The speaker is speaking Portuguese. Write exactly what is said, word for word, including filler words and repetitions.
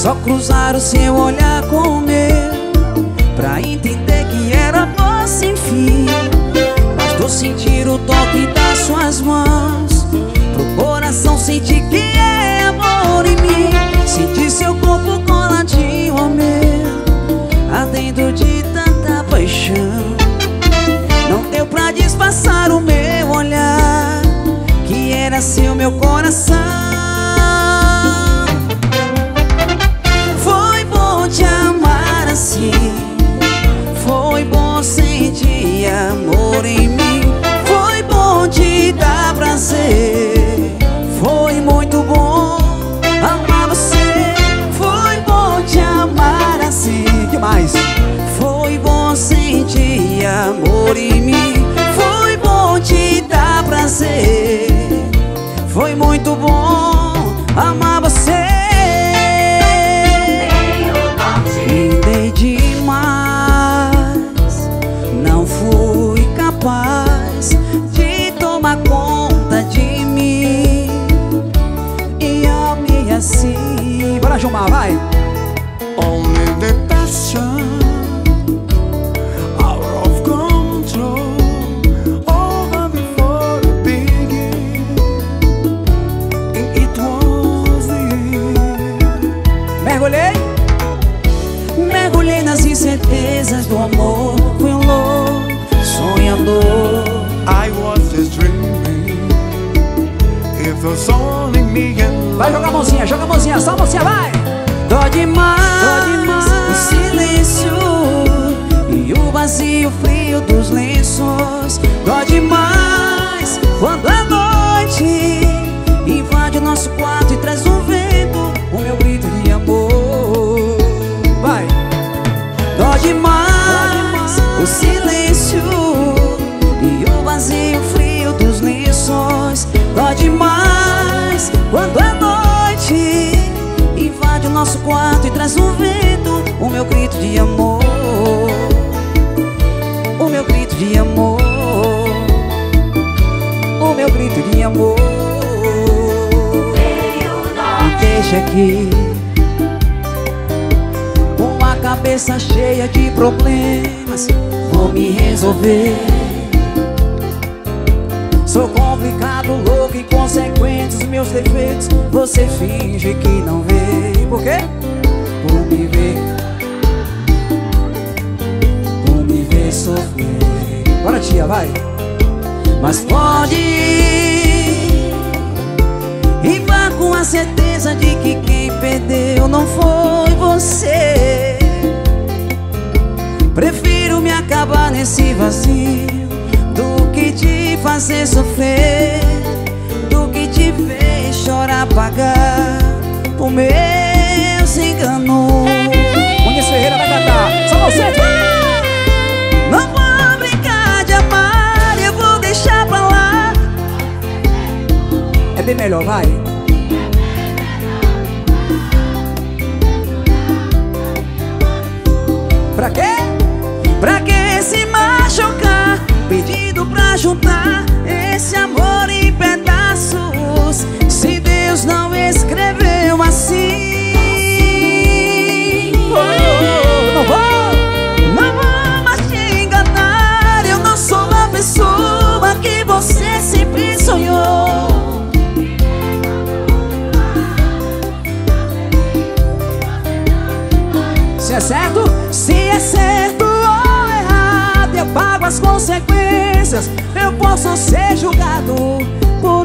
Só cruzar o seu olhar com o meu pra entender que era amor sem fim. Bastou sentir o toque das suas mãos pro coração sentir que é amor em mim. Sentir seu corpo coladinho ao meu, ardendo de tanta paixão. Não deu pra disfarçar o meu olhar, que era seu meu coração. Foi bom te amar assim, foi bom sentir amor em mim. Foi bom te dar prazer, foi muito bom amar você. Foi bom te amar assim, que mais? Foi bom sentir amor em mim. Foi bom te dar prazer, foi muito bom amar você. Me dei demais, não fui capaz de tomar conta de mim. E ame assim. Bora, Gilmar, vai! Only the passion out of control over before the beginning, and it was the end. Mergulhei, mergulhei nas incertezas do amor. Fui um louco sonhador. I was just dreaming. It was only me and Vai jogar a mãozinha, joga a mãozinha, só a mãozinha, vai! Dó demais, dó demais o silêncio e o vazio frio dos lenços. Dó demais quando a noite invade o nosso quarto e traz um vento, o meu grito de amor. Vai! Dó demais o silêncio e o vazio frio dos lenços. Dó demais quando a noite invade o nosso quarto e traz um vento, o meu grito de amor. O meu grito de amor. O meu grito de amor. Me deixa aqui com a cabeça cheia de problemas, vou me resolver. Sou complicado, louco, inconsequente, os meus defeitos você finge que não vê. Por quê? Por me ver, por me ver sofrer. Bora, tia, vai! Mas pode ir e vá com a certeza de que quem perdeu não foi você. Prefiro me acabar nesse vazio do que te fazer sofrer, do que te ver chorar, pagar por meus enganos. Muniz Ferreira vai cantar, só você. Não vou brincar de amar, eu vou deixar pra lá. É bem melhor, vai. Pra quê? Pra que se machucar, pedindo pra juntar esse amor em pedaços, se Deus não escreveu assim. Oh, não vou, não vou mais te enganar. Eu não sou a pessoa que você sempre sonhou. Se é certo, se é certo ou errado, eu pago as consequências. Eu posso ser julgado por